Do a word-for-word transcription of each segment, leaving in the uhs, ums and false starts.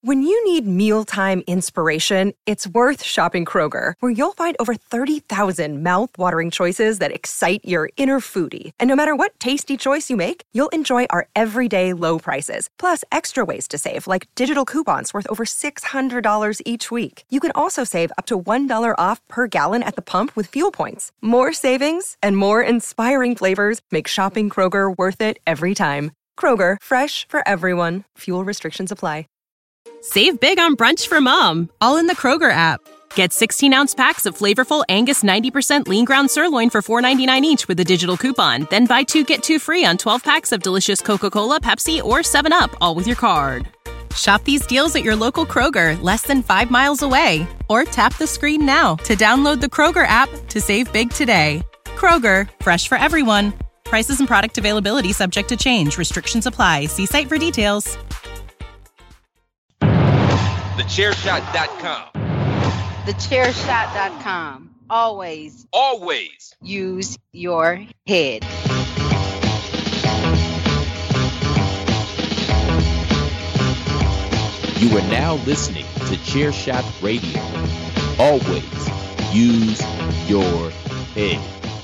When you need mealtime inspiration, it's worth shopping Kroger, where you'll find over thirty thousand mouth-watering choices that excite your inner foodie. And no matter what tasty choice you make, you'll enjoy our everyday low prices, plus extra ways to save, like digital coupons worth over six hundred dollars each week. You can also save up to one dollar off per gallon at the pump with fuel points. More savings and more inspiring flavors make shopping Kroger worth it every time. Kroger, fresh for everyone. Fuel restrictions apply. Save big on brunch for mom, all in the Kroger app. Get sixteen-ounce packs of flavorful Angus ninety percent lean ground sirloin for four ninety-nine each with a digital coupon. Then buy two, get two free on twelve packs of delicious Coca-Cola, Pepsi, or seven up, all with your card. Shop these deals at your local Kroger, less than five miles away. Or tap the screen now to download the Kroger app to save big today. Kroger, fresh for everyone. Prices and product availability subject to change. Restrictions apply. See site for details. the chair shot dot com. the chair shot dot com. Always. Always. Use your head. You are now listening to Chair Shot Radio. Always use your head.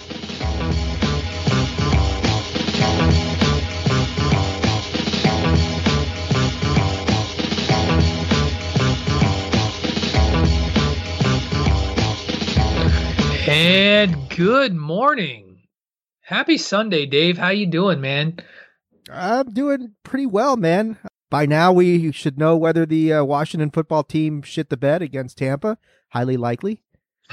And good morning. Happy Sunday, Dave. How you doing, man? I'm doing pretty well, man. By now, we should know whether the uh, Washington football team shit the bed against Tampa. Highly likely.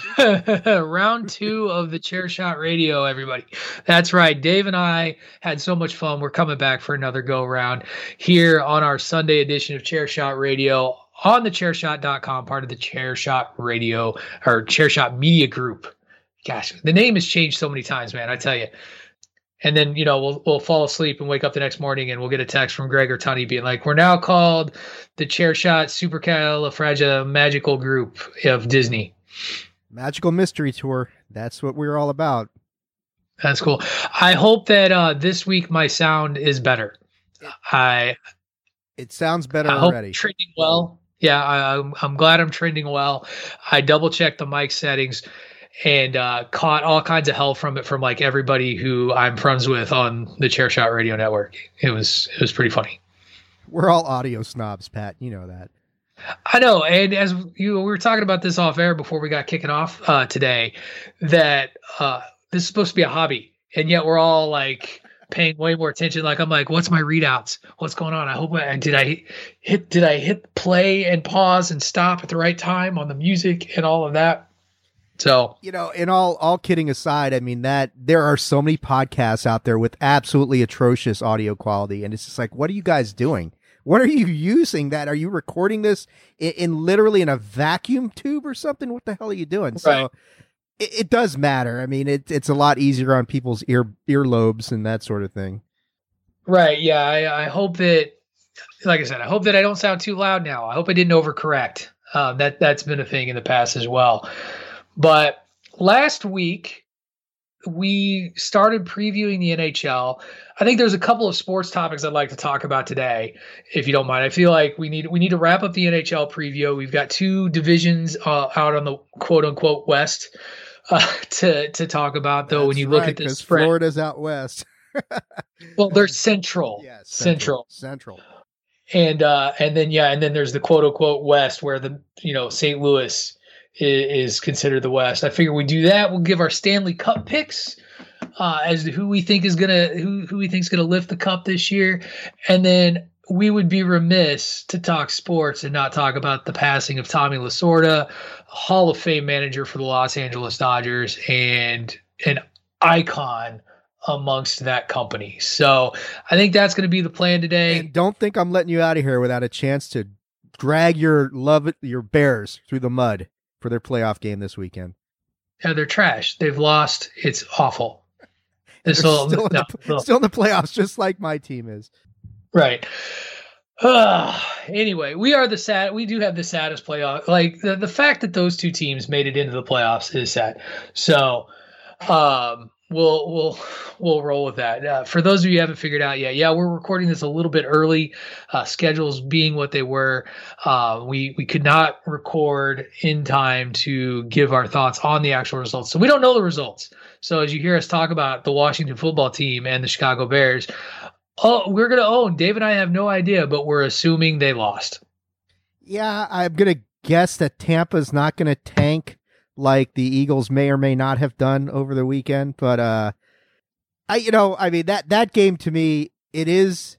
Round two of the Chair Shot Radio, everybody. That's right. Dave and I had so much fun. We're coming back for another go round here on our Sunday edition of Chair Shot Radio on the chair shot dot com, part of the Chair Shot Radio or Chair Shot Media Group. Gosh, the name has changed so many times, man. I tell you. And then, you know, we'll we'll fall asleep and wake up the next morning and we'll get a text from Greg or Tunney being like, we're now called the Chair Shot Supercalifragilistic Group of Disney. Magical Mystery Tour. That's what we're all about. That's cool. I hope that uh, this week my sound is better. I. It sounds better I already. Hope trending well. Yeah, I, I'm, I'm glad I'm trending well. I double checked the mic settings and uh, caught all kinds of hell from it from like everybody who I'm friends with on the Chair Shot Radio Network. It was it was pretty funny. We're all audio snobs, Pat. You know that. I know, and as you we were talking about this off air before we got kicking off uh, today, that uh, this is supposed to be a hobby, and yet we're all like paying way more attention. Like I'm like, what's my readouts? What's going on? I hope I did I hit did I hit play and pause and stop at the right time on the music and all of that. So, you know, and all all kidding aside, I mean that there are so many podcasts out there with absolutely atrocious audio quality, and it's just like, what are you guys doing? What are you using that? Are you recording this in, in literally in a vacuum tube or something? What the hell are you doing? Right. So it, it does matter. I mean, it, it's a lot easier on people's ear earlobes and that sort of thing. Right. Yeah. I, I hope that, like I said, I hope that I don't sound too loud now. I hope I didn't overcorrect. Um, that, that's been a thing in the past as well. But last week, we started previewing the N H L. I think there's a couple of sports topics I'd like to talk about today, if you don't mind. I feel like we need we need to wrap up the N H L preview. We've got two divisions uh, out on the quote unquote West uh, to to talk about, though. That's when you look right, at this, 'cause spread, Florida's out west. well, they're central, Yes, central, central, central. and uh, and then yeah, and then there's the quote unquote West, where the you know Saint Louis is, is considered the West. I figure we do that. We'll give our Stanley Cup picks uh, as to who we think is gonna who who we think is gonna lift the cup this year, and then we would be remiss to talk sports and not talk about the passing of Tommy Lasorda, Hall of Fame manager for the Los Angeles Dodgers and an icon amongst that company. So I think that's going to be the plan today. And don't think I'm letting you out of here without a chance to drag your love your Bears through the mud for their playoff game this weekend. Yeah, they're trash. They've lost. It's awful. This They're will, still, in no, the, no. still in the playoffs, just like my team is. Right. Uh, anyway, we are the sad. We do have the saddest playoff. Like the, the fact that those two teams made it into the playoffs is sad. So, um, we'll we'll we'll roll with that. Uh, for those of you who haven't figured out yet, yeah, we're recording this a little bit early. Uh, schedules being what they were, uh, we we could not record in time to give our thoughts on the actual results. So we don't know the results. So as you hear us talk about the Washington football team and the Chicago Bears, oh, we're gonna own. Dave and I have no idea, but we're assuming they lost. Yeah, I'm gonna guess that Tampa's not gonna tank like the Eagles may or may not have done over the weekend. But, uh, I, you know, I mean, that, that game to me, it is,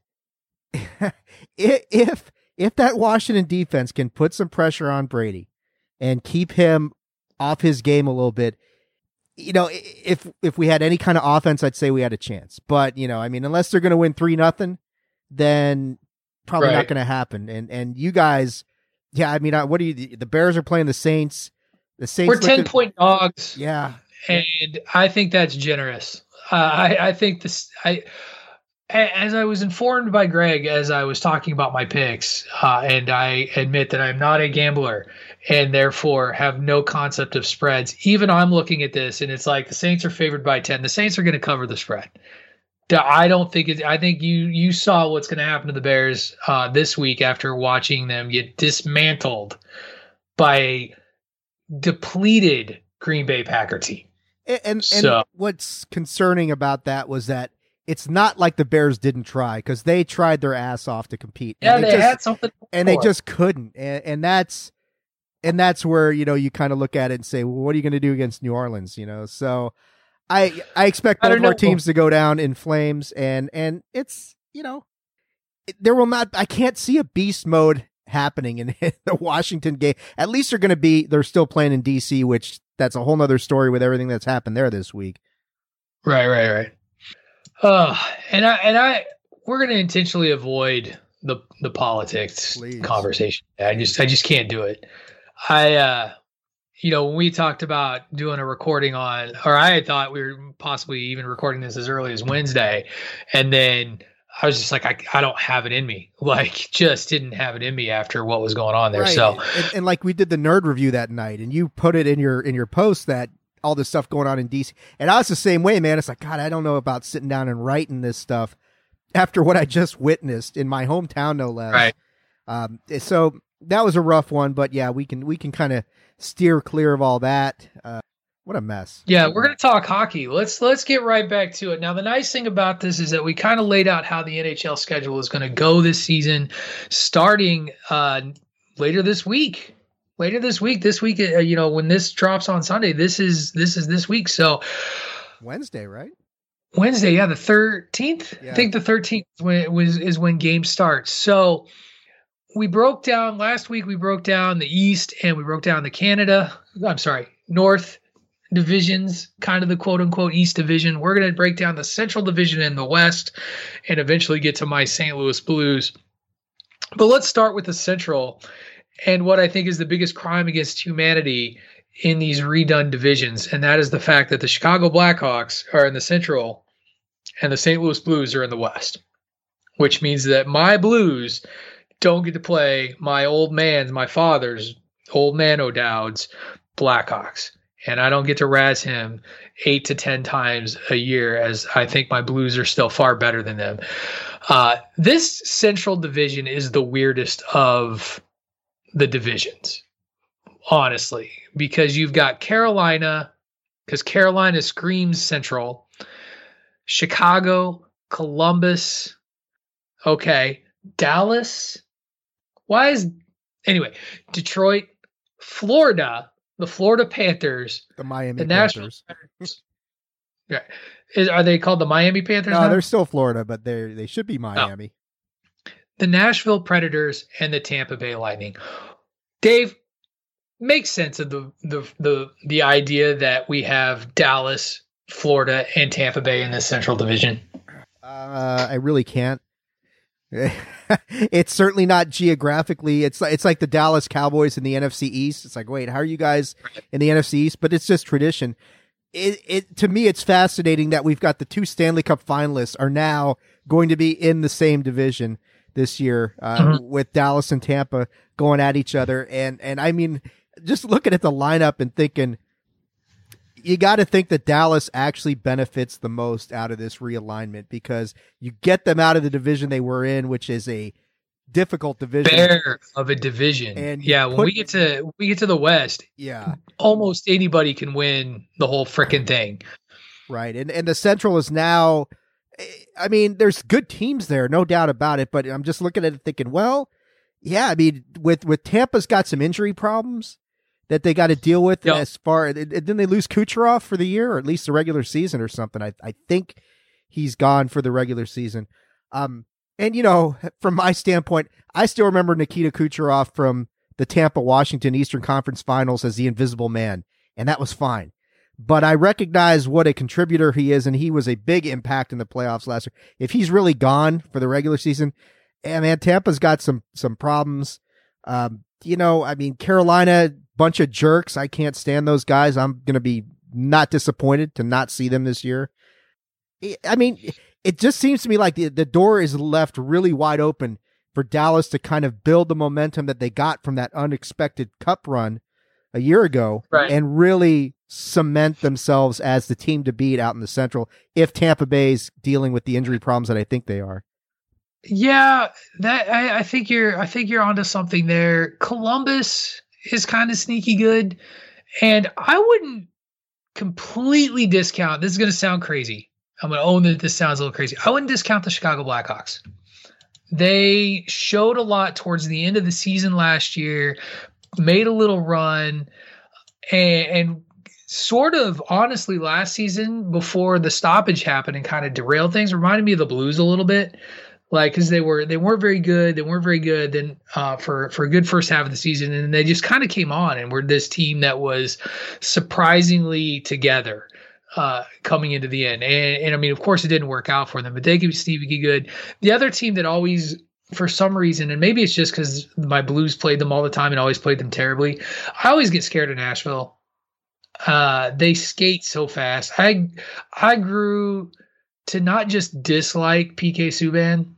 if, if that Washington defense can put some pressure on Brady and keep him off his game a little bit, you know, if, if we had any kind of offense, I'd say we had a chance. But, you know, I mean, unless they're going to win three nothing, then probably Right. not going to happen. And, and you guys, yeah, I mean, I, what do you, the Bears are playing the Saints. The Saints We're ten look at- point dogs. Yeah. And I think that's generous. Uh, I, I think this. I, a- as I was informed by Greg as I was talking about my picks, uh, and I admit that I'm not a gambler and therefore have no concept of spreads. Even I'm looking at this and it's like the Saints are favored by ten. The Saints are going to cover the spread. I don't think it. I think you you saw what's going to happen to the Bears uh, this week after watching them get dismantled by a depleted Green Bay Packer team. And, and, So- and what's concerning about that was that it's not like the Bears didn't try, because they tried their ass off to compete. Yeah, and they, just, had something, and they for it. just couldn't. And, and that's and that's where, you know, you kind of look at it and say, well, what are you going to do against New Orleans? You know, so I I expect I both don't of our know. teams to go down in flames, and and it's, you know, it- there will not. I can't see a beast mode happening in the Washington game. At least they're going to be. They're still playing in D C, which that's a whole nother story with everything that's happened there this week. Right, right, right. Uh, and I and I we're going to intentionally avoid the the politics Please. conversation. I just I just can't do it. I uh you know, when we talked about doing a recording on, or I had thought we were possibly even recording this as early as Wednesday, and then I was just like, I, I don't have it in me. Like, just didn't have it in me after what was going on there. Right. So, and, and like we did the nerd review that night, and you put it in your in your post that all this stuff going on in D C. And I was the same way, man. It's like, God, I don't know about sitting down and writing this stuff after what I just witnessed in my hometown, no less. Right. Um, so that was a rough one, but yeah, we can we can kind of steer clear of all that. Uh, what a mess. yeah, we're going to talk hockey. Let's let's get right back to it. Now, the nice thing about this is that we kind of laid out how the N H L schedule is going to go this season, starting uh, later this week. Later this week, this week, uh, you know, when this drops on Sunday, this is this is this week. So Wednesday, right? Wednesday, yeah, the thirteenth. Yeah. I think the thirteenth when it was is when game starts. So we broke down last week. We broke down the East and we broke down the Canada. I'm sorry, North divisions, kind of the quote unquote East division. We're going to break down the Central division and the West, and eventually get to my Saint Louis Blues. But let's start with the Central and what I think is the biggest crime against humanity in these redone divisions, and that is the fact that the Chicago Blackhawks are in the Central and the Saint Louis Blues are in the West, which means that my Blues don't get to play my old man's, my father's, old man O'Dowd's Blackhawks. And I don't get to razz him eight to ten times a year, as I think my Blues are still far better than them. Uh, this Central division is the weirdest of the divisions, honestly, because you've got Carolina, because Carolina screams Central, Chicago, Columbus, okay, Dallas. Why is, anyway, Detroit, Florida, the Florida Panthers, The Miami the Nashville Panthers. Panthers. Yeah. Is, are they called the Miami Panthers No, now? they're still Florida, but they they should be Miami. The Nashville Predators and the Tampa Bay Lightning. Dave, make sense of the the the the idea that we have Dallas, Florida, and Tampa Bay in this Central Division. Uh, I really can't. It's certainly not geographically. It's like it's like the Dallas Cowboys in the N F C East. It's like, wait, how are you guys in the N F C East? But it's just tradition. It it to me, it's fascinating that we've got the two Stanley Cup finalists are now going to be in the same division this year, uh, Mhm. with Dallas and Tampa going at each other. And and I mean, just looking at the lineup and thinking, you got to think that Dallas actually benefits the most out of this realignment because you get them out of the division they were in, which is a difficult division. Bear of a division. And yeah, when put, we get to we get to the West, yeah, almost anybody can win the whole frickin' thing. Right. And and the Central is now, I mean, there's good teams there, no doubt about it, but I'm just looking at it thinking, well, yeah, I mean, with with Tampa's got some injury problems that they got to deal with yep. as far, didn't they lose Kucherov for the year, or at least the regular season or something? I I think he's gone for the regular season. Um, and, you know, from my standpoint, I still remember Nikita Kucherov from the Tampa-Washington Eastern Conference Finals as the Invisible Man, and that was fine. But I recognize what a contributor he is, and he was a big impact in the playoffs last year. If he's really gone for the regular season, and man, Tampa's got some some problems. Um, you know, I mean, Carolina, bunch of jerks. I can't stand those guys. I'm going to be not disappointed to not see them this year. I mean, it just seems to me like the, the door is left really wide open for Dallas to kind of build the momentum that they got from that unexpected cup run a year ago right. and really cement themselves as the team to beat out in the Central if Tampa Bay's dealing with the injury problems that I think they are. Yeah, that I, I think you're I think you're onto something there. Columbus is kind of sneaky good, and I wouldn't completely discount. This is going to sound crazy. I'm going to own that this sounds a little crazy. I wouldn't discount the Chicago Blackhawks. They showed a lot towards the end of the season last year, made a little run, and, and sort of honestly last season before the stoppage happened and kind of derailed things, reminded me of the Blues a little bit. Like, because they were they weren't very good, they weren't very good. Then uh, for for a good first half of the season, and they just kind of came on and were this team that was surprisingly together uh, coming into the end. And, and I mean, of course, it didn't work out for them, but they could be sneaky good. The other team that always, for some reason, and maybe it's just because my Blues played them all the time and always played them terribly, I always get scared of Nashville. Uh, they skate so fast. I I grew to not just dislike P K Subban.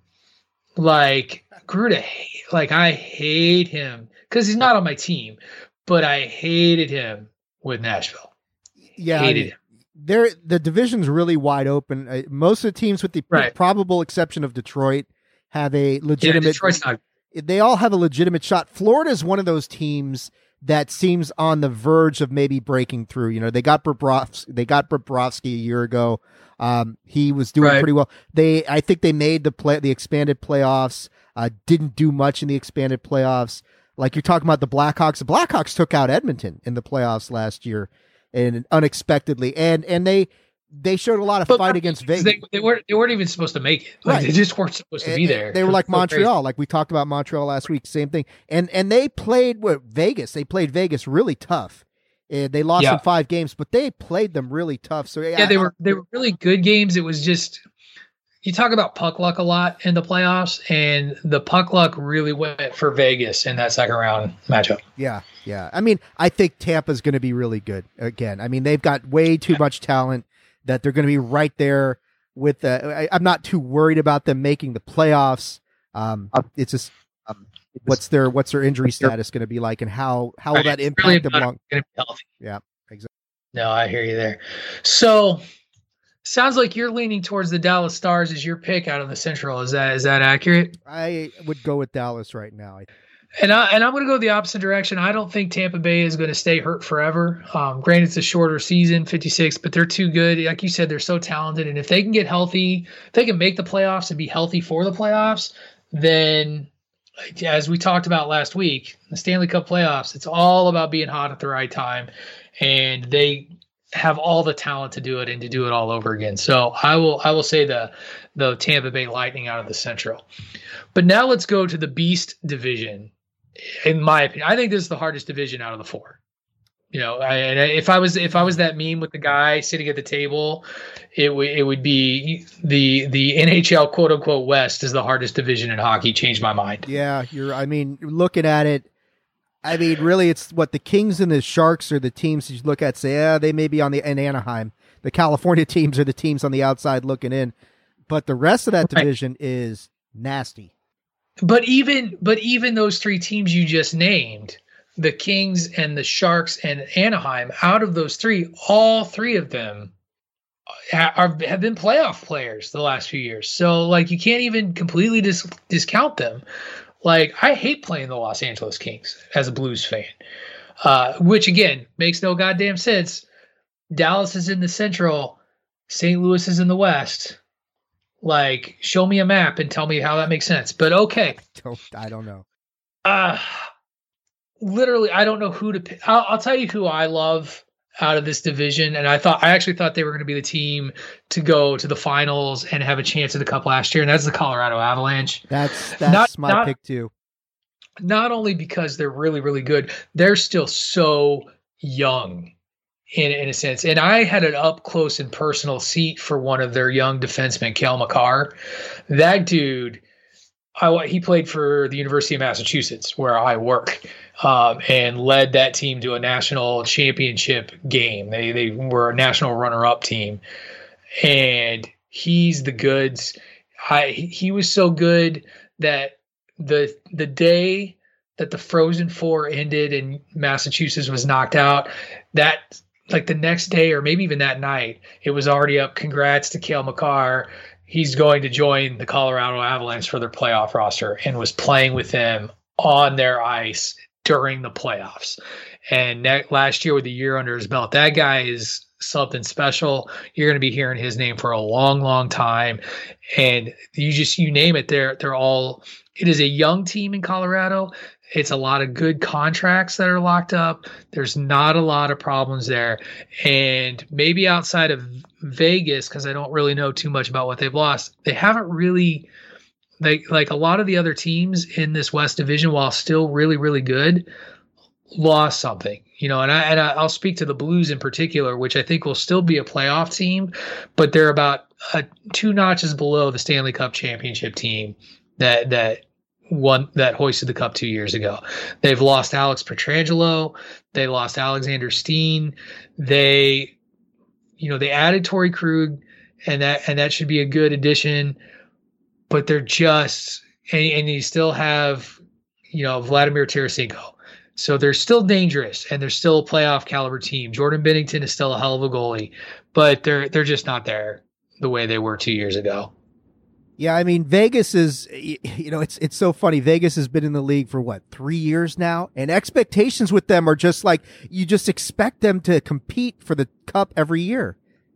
Like, grew to hate, like, I hate him because he's not on my team, but I hated him with Nashville. Yeah. Hated I mean, him. They're, the division's really wide open. Uh, most of the teams, with the right. probable exception of Detroit, have a legitimate. Yeah, Detroit's not. They all have a legitimate shot. Florida is one of those teams that seems on the verge of maybe breaking through. You know, they got Bobrovsky, they got Bobrovsky a year ago. Um, he was doing right. pretty well. They, I think they made the play, the expanded playoffs, uh, didn't do much in the expanded playoffs. Like you're talking about the Blackhawks, the Blackhawks took out Edmonton in the playoffs last year and unexpectedly. And, and they, they showed a lot of but fight against Vegas. They, they weren't, they weren't even supposed to make it. Like, right. They just weren't supposed to and, be there. They were like so Montreal. crazy. Like we talked about Montreal last week, same thing. And, and they played with Vegas. They played Vegas really tough. Uh, they lost yeah. in five games, but they played them really tough. So yeah, I, they were they were really good games. It was just, you talk about puck luck a lot in the playoffs, and the puck luck really went for Vegas in that second round matchup. Yeah, yeah. I mean, I think Tampa's going to be really good again. I mean, they've got way too much talent that they're going to be right there with. The, I, I'm not too worried about them making the playoffs. Um, it's just. Um, What's their what's their injury status going to be like, and how how will right. that impact really them? Long? Going to be healthy. Yeah, exactly. No, I hear you there. So, sounds like you're leaning towards the Dallas Stars as your pick out of the Central. Is that is that accurate? I would go with Dallas right now. And I and I'm going to go the opposite direction. I don't think Tampa Bay is going to stay hurt forever. Um, granted, it's a shorter season, fifty-six, but they're too good. Like you said, they're so talented, and if they can get healthy, if they can make the playoffs and be healthy for the playoffs, then, as we talked about last week, the Stanley Cup playoffs, it's all about being hot at the right time, and they have all the talent to do it and to do it all over again. So I will I will say the the Tampa Bay Lightning out of the Central. But now let's go to the Beast division. In my opinion, I think this is the hardest division out of the four. You know, I, and if I was if I was that meme with the guy sitting at the table, it would it would be the the N H L quote unquote West is the hardest division in hockey. Changed my mind. Yeah, you're. I mean, looking at it, I mean, really, it's what the Kings and the Sharks are the teams you look at. Say, yeah, they may be on the in Anaheim. The California teams are the teams on the outside looking in, but the rest of that Right. division is nasty. But even but even those three teams you just named, the Kings and the Sharks and Anaheim, out of those three, all three of them ha- are, have been playoff players the last few years. So, like, you can't even completely dis- discount them. Like, I hate playing the Los Angeles Kings as a Blues fan, uh, which, again, makes no goddamn sense. Dallas is in the Central. Saint Louis is in the West. Like, show me a map and tell me how that makes sense. But okay. Don't, I don't know. Uh, literally, I don't know who to pick. I'll, I'll tell you who I love out of this division. And I thought, I actually thought they were going to be the team to go to the finals and have a chance at the Cup last year. And that's the Colorado Avalanche. That's, that's not, my not, pick too. Not only because they're really, really good, they're still so young. In, in a sense. And I had an up close and personal seat for one of their young defensemen, Cale Makar. That dude, I, he played for the University of Massachusetts, where I work, um, and led that team to a national championship game. They, they were a national runner-up team. And he's the goods. I, he was so good that the the day that the Frozen Four ended and Massachusetts was knocked out, that like the next day or maybe even that night, it was already up. Congrats to Cale Makar. He's going to join the Colorado Avalanche for their playoff roster, and was playing with them on their ice during the playoffs. And that, last year with the year under his belt, that guy is something special. You're going to be hearing his name for a long, long time. And you just, you name it, they're, they're all, it is a young team in Colorado. It's a lot of good contracts that are locked up. There's not a lot of problems there. And maybe outside of Vegas, because I don't really know too much about what they've lost, they haven't really, they, like a lot of the other teams in this West Division, while still really, really good, lost something. You know, and, I, and I'll speak to the Blues in particular, which I think will still be a playoff team, but they're about uh, two notches below the Stanley Cup championship team that that one that hoisted the cup two years ago. They've lost Alex Pietrangelo. They lost Alexander Steen. They, you know, they added Torrey Krug, and that and that should be a good addition. But they're just, and, and you still have, you know, Vladimir Tarasenko. So they're still dangerous, and they're still a playoff caliber team. Jordan Binnington is still a hell of a goalie, but they're they're just not there the way they were two years ago. Yeah, I mean, Vegas is, you know, it's it's so funny. Vegas has been in the league for what, three years now? And expectations with them are just like, you just expect them to compete for the cup every year.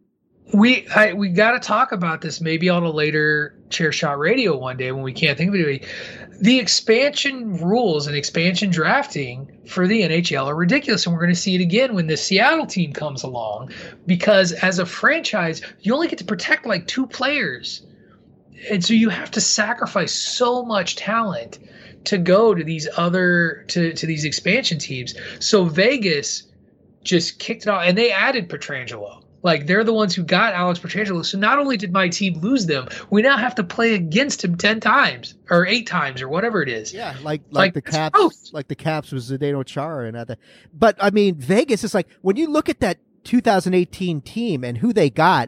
We I, we got to talk about this maybe on a later Chair Shot Radio one day when we can't think of it. The expansion rules and expansion drafting for the N H L are ridiculous, and we're going to see it again when the Seattle team comes along, because as a franchise, you only get to protect like two players. And so you have to sacrifice so much talent to go to these other to, to these expansion teams. So Vegas just kicked it off, and they added Pietrangelo. Like, they're the ones who got Alex Pietrangelo. So not only did my team lose them, we now have to play against him ten times or eight times or whatever it is. Yeah, like like, like the Caps, gross. like the Caps was Zdeno Chara and other. But I mean, Vegas is like, when you look at that two thousand eighteen team and who they got.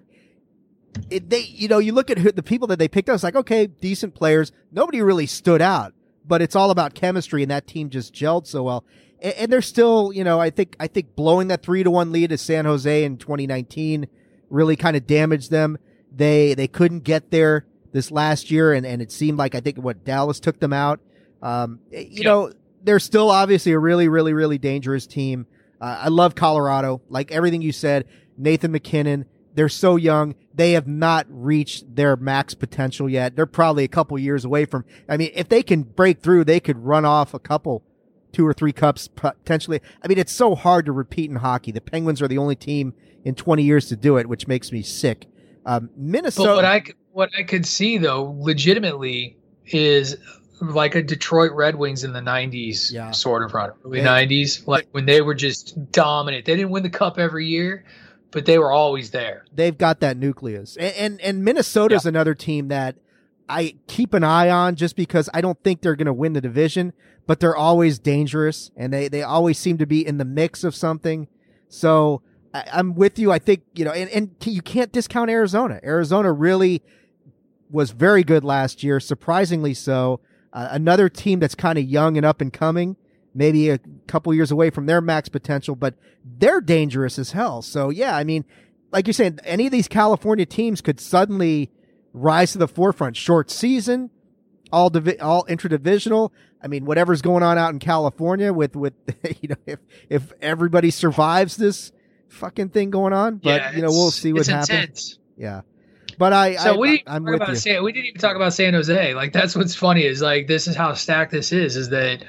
It, they, you know, you look at who, the people that they picked up, it's like, okay, decent players. Nobody really stood out, but it's all about chemistry, and that team just gelled so well. And, and they're still, you know, I think, I think blowing that three to one lead to San Jose in twenty nineteen really kind of damaged them. They, they couldn't get there this last year, and, and it seemed like, I think what Dallas took them out. Um, you yep. know, they're still obviously a really, really, really dangerous team. Uh, I love Colorado, like everything you said. Nathan McKinnon. They're so young. They have not reached their max potential yet. They're probably a couple years away from, I mean, if they can break through, they could run off a couple, two or three cups potentially. I mean, it's so hard to repeat in hockey. The Penguins are the only team in twenty years to do it, which makes me sick. Um, Minnesota. But what I, what I could see, though, legitimately is like a Detroit Red Wings in the nineties yeah. sort of run. Early yeah. nineties, like when they were just dominant. They didn't win the cup every year, but they were always there. They've got that nucleus. And and, and Minnesota's yeah. another team that I keep an eye on, just because I don't think they're going to win the division, but they're always dangerous, and they, they always seem to be in the mix of something. So I, I'm with you. I think, you know, and, and you can't discount Arizona. Arizona really was very good last year, surprisingly so. Uh, another team that's kind of young and up and coming. maybe a couple years away from their max potential, but they're dangerous as hell. So yeah, I mean, like you're saying, any of these California teams could suddenly rise to the forefront. Short season, all divi- all interdivisional. I mean, whatever's going on out in California with, with, you know, if, if everybody survives this fucking thing going on, but yeah, you know, we'll see what it's happens. Intense. Yeah. But I, so I, we didn't I'm talk with about you. San, we didn't even talk about San Jose. Like, that's what's funny is like, this is how stacked this is, is that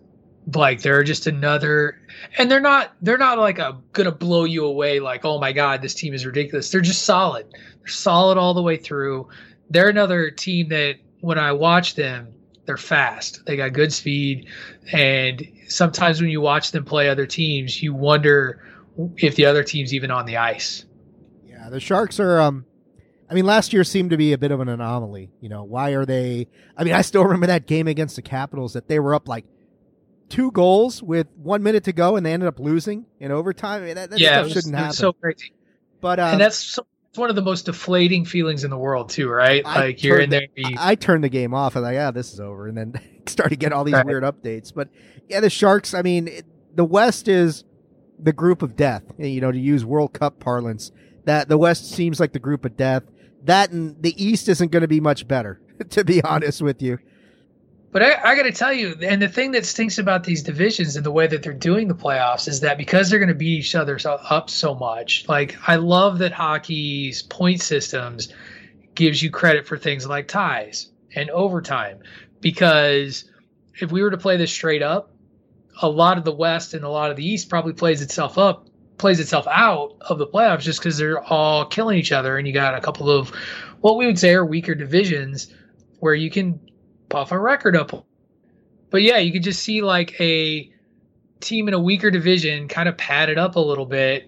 like, they're just another, and they're not, they're not like a, gonna blow you away. Like, oh my God, this team is ridiculous. They're just solid. They're solid all the way through. They're another team that when I watch them, they're fast. They got good speed. And sometimes when you watch them play other teams, you wonder if the other team's even on the ice. Yeah, the Sharks are, um, I mean, last year seemed to be a bit of an anomaly. You know, why are they, I mean, I still remember that game against the Capitals that they were up like two goals with one minute to go and they ended up losing in overtime. I mean, that, that yeah, stuff was, shouldn't happen. So crazy. But, um, and that's so, it's one of the most deflating feelings in the world too, right? I Like you're in there. The, you, I turned the game off. I'm like, yeah, this is over. And then started getting all these right. weird updates. But yeah, the Sharks, I mean, it, the West is the group of death, you know, to use World Cup parlance, that the West seems like the group of death. That and the East isn't going to be much better, to be honest with you. But I, I got to tell you, and the thing that stinks about these divisions and the way that they're doing the playoffs is that because they're going to beat each other so, up so much, like I love that hockey's point systems gives you credit for things like ties and overtime. Because if we were to play this straight up, a lot of the West and a lot of the East probably plays itself up, plays itself out of the playoffs just because they're all killing each other. And you got a couple of what we would say are weaker divisions where you can puff a record up. But yeah, you could just see like a team in a weaker division kind of pad it up a little bit.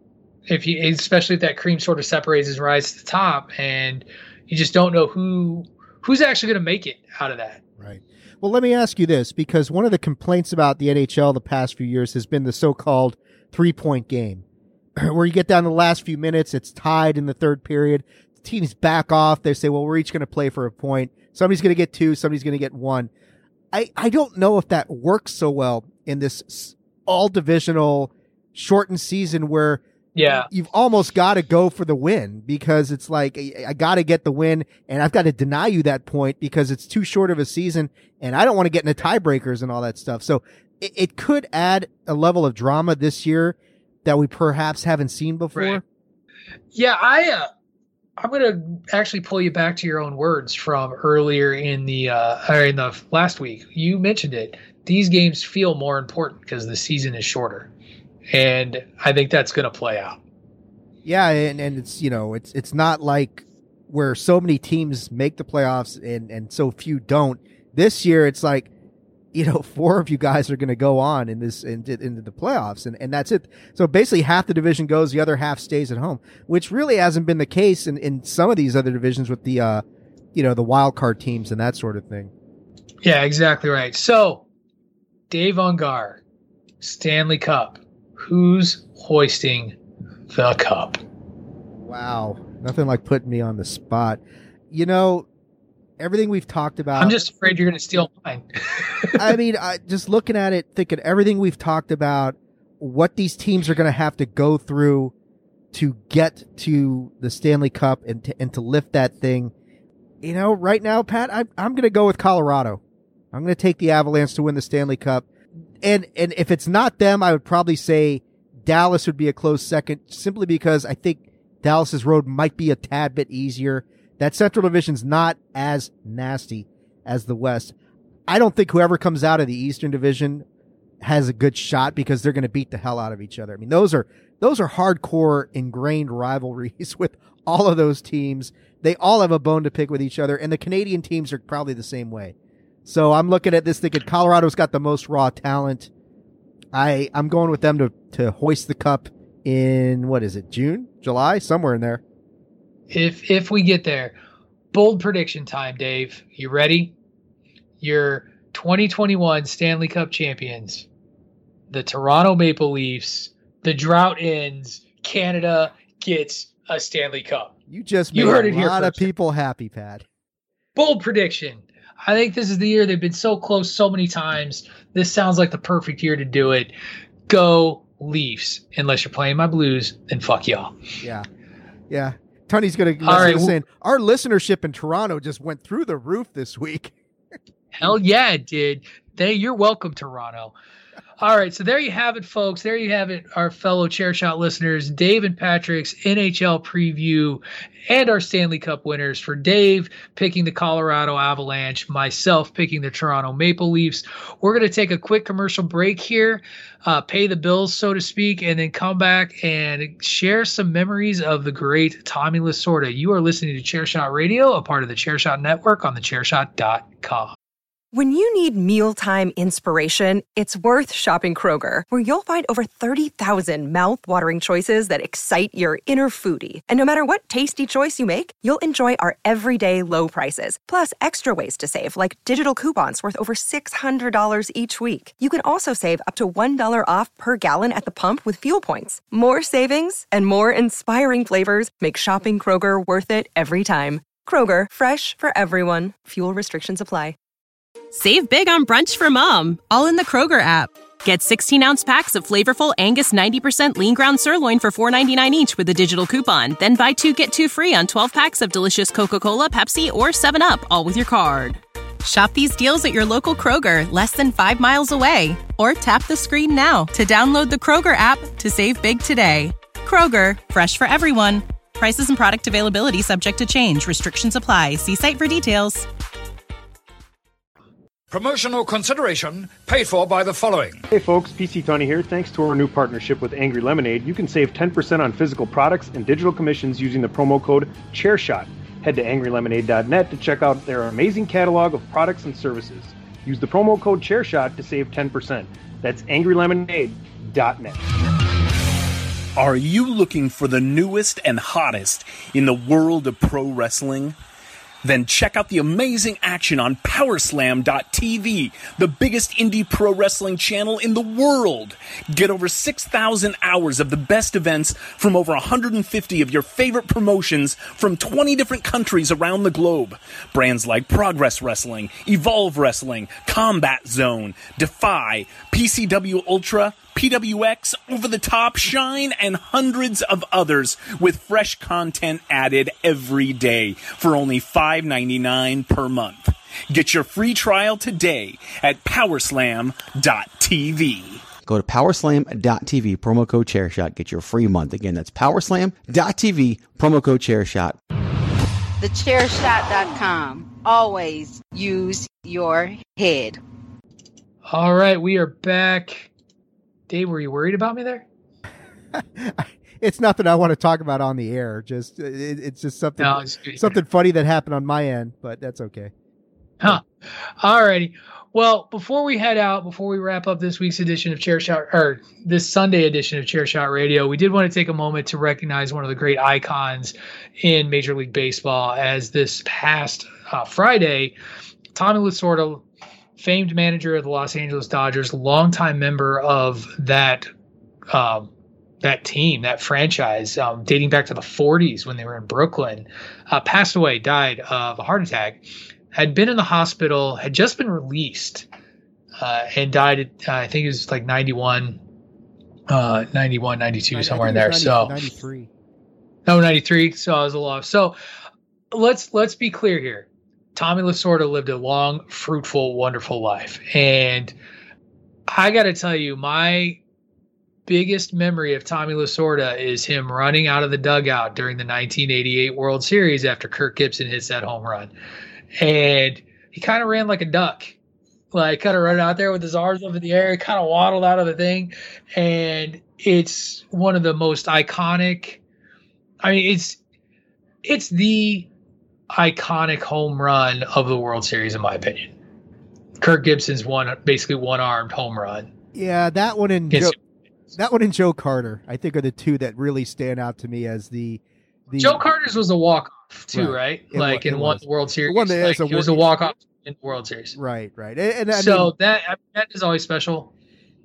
If you, especially if that cream sort of separates and rises to the top, and you just don't know who who's actually going to make it out of that. Right. Well, let me ask you this, because one of the complaints about the N H L the past few years has been the so-called three-point game, where you get down to the last few minutes, it's tied in the third period, the teams back off, they say, well, we're each going to play for a point. Somebody's going to get two, somebody's going to get one. I, I don't know if that works so well in this all-divisional shortened season where yeah, you've almost got to go for the win, because it's like, I, I got to get the win and I've got to deny you that point because it's too short of a season and I don't want to get into tiebreakers and all that stuff. So it, it could add a level of drama this year that we perhaps haven't seen before. Right. Yeah, I, uh, I'm going to actually pull you back to your own words from earlier in the, uh, or in the last week. You mentioned it. These games feel more important because the season is shorter. And I think that's going to play out. Yeah, and, and it's, you know, it's it's not like where so many teams make the playoffs and, and so few don't. This year, it's like, you know, four of you guys are going to go on in this into, into the playoffs, and, and that's it. So basically, half the division goes, the other half stays at home, which really hasn't been the case in, in some of these other divisions with the, uh, you know, the wild card teams and that sort of thing. Yeah, exactly right. So, Dave Ungar, Stanley Cup. Who's hoisting the cup? Wow. Nothing like putting me on the spot. You know, everything we've talked about. I'm just afraid you're going to steal mine. I mean, I, just looking at it, thinking everything we've talked about, what these teams are going to have to go through to get to the Stanley Cup and to, and to lift that thing. You know, right now, Pat, I, I'm going to go with Colorado. I'm going to take the Avalanche to win the Stanley Cup. And and if it's not them, I would probably say Dallas would be a close second, simply because I think Dallas's road might be a tad bit easier. That Central Division's not as nasty as the West. I don't think whoever comes out of the Eastern Division has a good shot because they're going to beat the hell out of each other. I mean, those are those are hardcore ingrained rivalries with all of those teams. They all have a bone to pick with each other, and the Canadian teams are probably the same way. So I'm looking at this thinking Colorado's got the most raw talent. I, I'm going with them to, to hoist the cup in, what is it, June, July, somewhere in there. If if we get there. Bold prediction time, Dave. You ready? Your twenty twenty-one Stanley Cup champions, the Toronto Maple Leafs. The drought ends. Canada gets a Stanley Cup. You just made you heard a it here lot of first. people happy, Pat. Bold prediction. I think this is the year. They've been so close so many times. This sounds like the perfect year to do it. Go Leafs. Unless you're playing my Blues, then fuck y'all. Yeah. Yeah. Tony's going to right, listen. Well, our listenership in Toronto just went through the roof this week. Hell yeah, it did. They, you're welcome, Toronto. All right, so there you have it, folks. There you have it, our fellow Chairshot listeners. Dave and Patrick's N H L preview and our Stanley Cup winners. For Dave picking the Colorado Avalanche, myself picking the Toronto Maple Leafs. We're going to take a quick commercial break here, uh, pay the bills, so to speak, and then come back and share some memories of the great Tommy Lasorda. You are listening to Chairshot Radio, a part of the Chairshot Network on the chairshot dot com. When you need mealtime inspiration, it's worth shopping Kroger, where you'll find over thirty thousand mouth-watering choices that excite your inner foodie. And no matter what tasty choice you make, you'll enjoy our everyday low prices, plus extra ways to save, like digital coupons worth over six hundred dollars each week. You can also save up to one dollar off per gallon at the pump with fuel points. More savings and more inspiring flavors make shopping Kroger worth it every time. Kroger, fresh for everyone. Fuel restrictions apply. Save big on brunch for mom, all in the Kroger app. Get sixteen-ounce packs of flavorful Angus ninety percent lean ground sirloin for four ninety-nine each with a digital coupon. Then buy two, get two free on twelve packs of delicious Coca-Cola, Pepsi, or seven up, all with your card. Shop these deals at your local Kroger, less than five miles away. Or tap the screen now to download the Kroger app to save big today. Kroger, fresh for everyone. Prices and product availability subject to change. Restrictions apply. See site for details. Promotional consideration paid for by the following. Hey folks, P C Tony here. Thanks to our new partnership with Angry Lemonade, you can save ten percent on physical products and digital commissions using the promo code ChairShot. Head to angry lemonade dot net to check out their amazing catalog of products and services. Use the promo code ChairShot to save ten percent. That's angry lemonade dot net. Are you looking for the newest and hottest in the world of pro wrestling? Then check out the amazing action on power slam dot t v, the biggest indie pro wrestling channel in the world. Get over six thousand hours of the best events from over one hundred fifty of your favorite promotions from twenty different countries around the globe. Brands like Progress Wrestling, Evolve Wrestling, Combat Zone, Defy, P C W Ultra, P W X, Over the Top, Shine, and hundreds of others with fresh content added every day for only five ninety-nine per month. Get your free trial today at power slam dot t v. Go to power slam dot t v, promo code ChairShot, get your free month. Again, that's power slam dot t v, promo code ChairShot. the chair shot dot com. Always use your head. All right, we are back. Dave, were you worried about me there? It's nothing I want to talk about on the air. Just it, it's just something no, it's something funny that happened on my end, but that's okay. Huh. All righty. Well, before we head out, before we wrap up this week's edition of Chair Shot, or this Sunday edition of Chair Shot Radio, we did want to take a moment to recognize one of the great icons in Major League Baseball. As this past uh, Friday, Tommy Lasorda, famed manager of the Los Angeles Dodgers, longtime member of that um, that team, that franchise, um, dating back to the forties when they were in Brooklyn, uh, passed away, died of a heart attack, had been in the hospital, had just been released, uh, and died at, uh, I think it was like ninety-one, uh, ninety-one, ninety-two, somewhere in there. ninety, so ninety-three. No, ninety-three. So I was a little off. So let's, let's be clear here. Tommy Lasorda lived a long, fruitful, wonderful life. And I got to tell you, my biggest memory of Tommy Lasorda is him running out of the dugout during the nineteen eighty-eight World Series after Kirk Gibson hits that home run. And he kind of ran like a duck, like kind of run out there with his arms up in the air, kind of waddled out of the thing. And it's one of the most iconic. I mean, it's it's the iconic home run of the World Series, in my opinion. Kirk Gibson's one, basically one-armed home run. Yeah, that one and Joe, that one and Joe Carter, I think, are the two that really stand out to me as the. the Joe Carter's was a walk-off too, right? right? Like in one World Series, one that, like, it was a walk-off in the World Series. Right, right. And, and I so mean, that I mean, that is always special.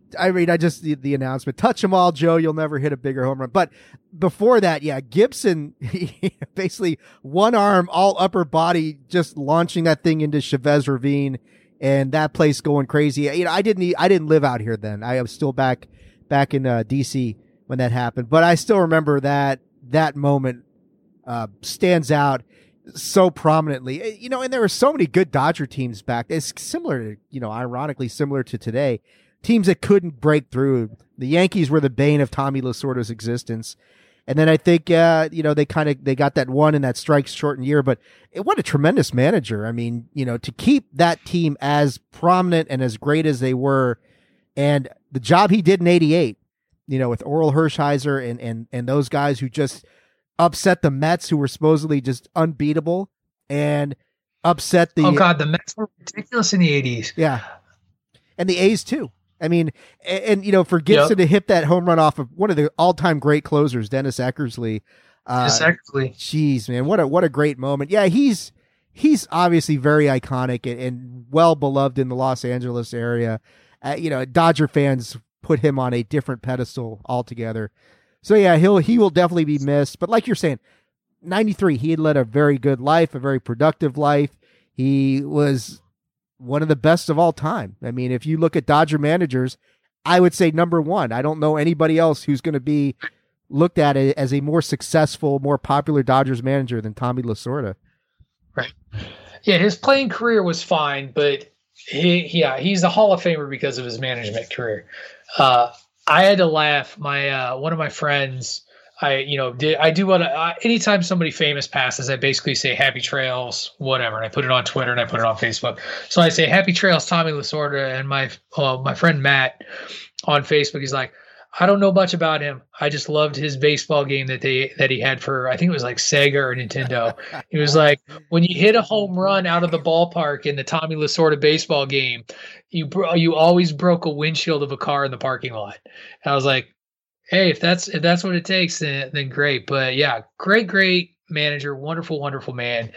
I mean, I just, the, the announcement, touch them all, Joe, you'll never hit a bigger home run. But before that, yeah, Gibson, basically one arm, all upper body, just launching that thing into Chavez Ravine and that place going crazy. You know, I didn't, I didn't live out here then. I was still back, back in uh, D C when that happened, but I still remember that, that moment, uh, stands out so prominently, you know, and there were so many good Dodger teams back. It's similar to, you know, ironically similar to today. Teams that couldn't break through. The Yankees were the bane of Tommy Lasorda's existence. And then I think, uh, you know, they kind of, they got that one in that strikes shortened year, but it, what a tremendous manager. I mean, you know, to keep that team as prominent and as great as they were, and the job he did in eighty-eight, you know, with Oral Hershiser and, and, and those guys who just upset the Mets, who were supposedly just unbeatable, and upset the, oh God, the Mets were ridiculous in the eighties. Yeah. And the A's too. I mean, and, and you know, for Gibson yep. to hit that home run off of one of the all-time great closers, Dennis Eckersley. Uh, Dennis Eckersley. Jeez, man, what a what a great moment. Yeah, he's he's obviously very iconic and, and well beloved in the Los Angeles area. Uh, you know, Dodger fans put him on a different pedestal altogether. So yeah, he'll he will definitely be missed. But like you're saying, ninety-three, he had led a very good life, a very productive life. He was one of the best of all time. I mean, if you look at Dodger managers, I would say number one. I don't know anybody else who's going to be looked at as a more successful, more popular Dodgers manager than Tommy Lasorda. Right. Yeah, his playing career was fine, but he, yeah, he's a Hall of Famer because of his management career. Uh, I had to laugh. My uh, one of my friends, I you know did I do what I, anytime somebody famous passes, I basically say happy trails, whatever, and I put it on Twitter and I put it on Facebook. So I say happy trails, Tommy Lasorda, and my uh, my friend Matt on Facebook, he's like, I don't know much about him. I just loved his baseball game that they that he had for, I think it was like Sega or Nintendo. He was like, when you hit a home run out of the ballpark in the Tommy Lasorda baseball game, you bro- you always broke a windshield of a car in the parking lot. And I was like, hey, if that's if that's what it takes, then then great. But yeah, great, great manager, wonderful, wonderful man.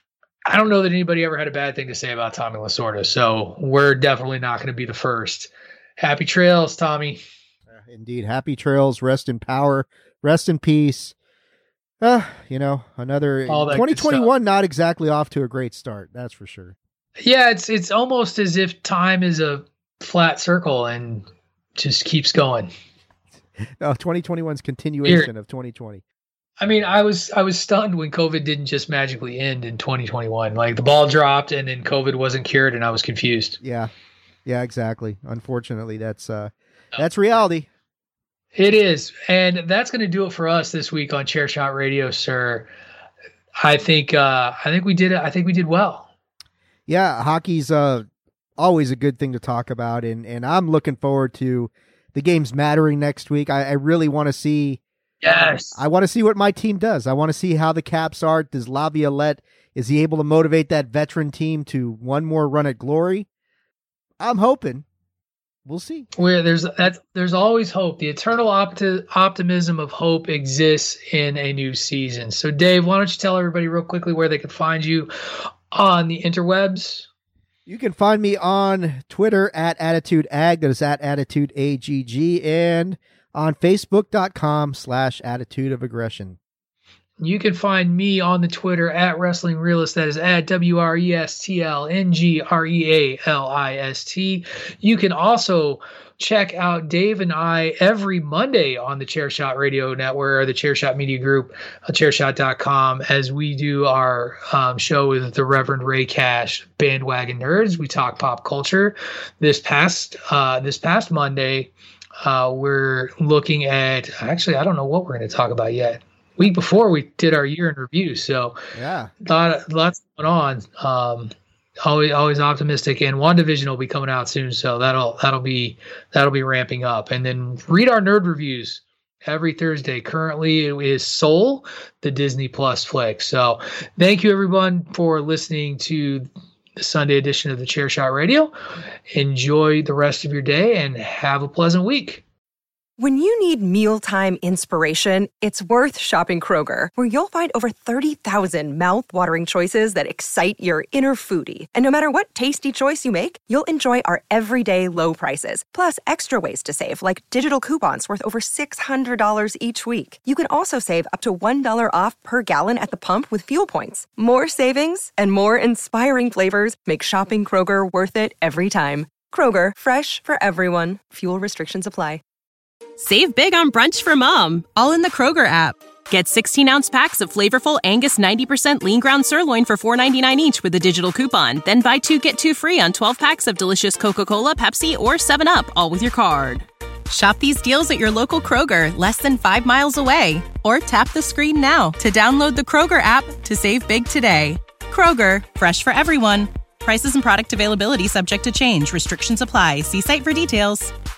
I don't know that anybody ever had a bad thing to say about Tommy Lasorda, so we're definitely not going to be the first. Happy trails, Tommy. Indeed. Happy trails. Rest in power. Rest in peace. Uh, you know, another twenty twenty-one, not exactly off to a great start. That's for sure. Yeah, it's it's almost as if time is a flat circle and just keeps going. No, twenty twenty-one's continuation Here. of twenty twenty. I mean, I was I was stunned when COVID didn't just magically end in twenty twenty-one. Like the ball dropped and then COVID wasn't cured and I was confused. Yeah. Yeah, exactly. Unfortunately, that's uh that's reality. It is. And that's going to do it for us this week on Chair Shot Radio, sir. I think uh I think we did I think we did well. Yeah, hockey's uh always a good thing to talk about, and and I'm looking forward to the games mattering next week. I, I really want to see. Yes. I want to see what my team does. I want to see how the Caps are. Does Laviolette, is he able to motivate that veteran team to one more run at glory? I'm hoping. We'll see. Where there's that's there's always hope. The eternal opti- optimism of hope exists in a new season. So, Dave, why don't you tell everybody real quickly where they can find you on the interwebs? You can find me on Twitter at AttitudeAg, that is at AttitudeAGG, and on Facebook.com slash Attitude of Aggression. You can find me on the Twitter at Wrestling Realist, that is at W R E S T L N G R E A L I S T. You can also check out Dave and I every Monday on the Chairshot Radio Network, or the Chairshot Media Group, chairshot dot com, as we do our um, show with the Reverend Ray Cash, Bandwagon Nerds. We talk pop culture. This past uh, this past Monday, uh, we're looking at, actually, I don't know what we're going to talk about yet. Week before we did our year in review, so yeah, lot, lots going on. Um, always, always optimistic, and WandaVision will be coming out soon, so that'll that'll be that'll be ramping up. And then read our nerd reviews every Thursday. Currently, it is Soul, the Disney Plus flick. So, thank you everyone for listening to the Sunday edition of the Chairshot Radio. Enjoy the rest of your day and have a pleasant week. When you need mealtime inspiration, it's worth shopping Kroger, where you'll find over thirty thousand mouth-watering choices that excite your inner foodie. And no matter what tasty choice you make, you'll enjoy our everyday low prices, plus extra ways to save, like digital coupons worth over six hundred dollars each week. You can also save up to one dollar off per gallon at the pump with fuel points. More savings and more inspiring flavors make shopping Kroger worth it every time. Kroger, fresh for everyone. Fuel restrictions apply. Save big on brunch for mom, all in the Kroger app. Get sixteen-ounce packs of flavorful Angus ninety percent lean ground sirloin for four ninety-nine each with a digital coupon. Then buy two, get two free on twelve packs of delicious Coca-Cola, Pepsi, or seven up, all with your card. Shop these deals at your local Kroger, less than five miles away. Or tap the screen now to download the Kroger app to save big today. Kroger, fresh for everyone. Prices and product availability subject to change. Restrictions apply. See site for details.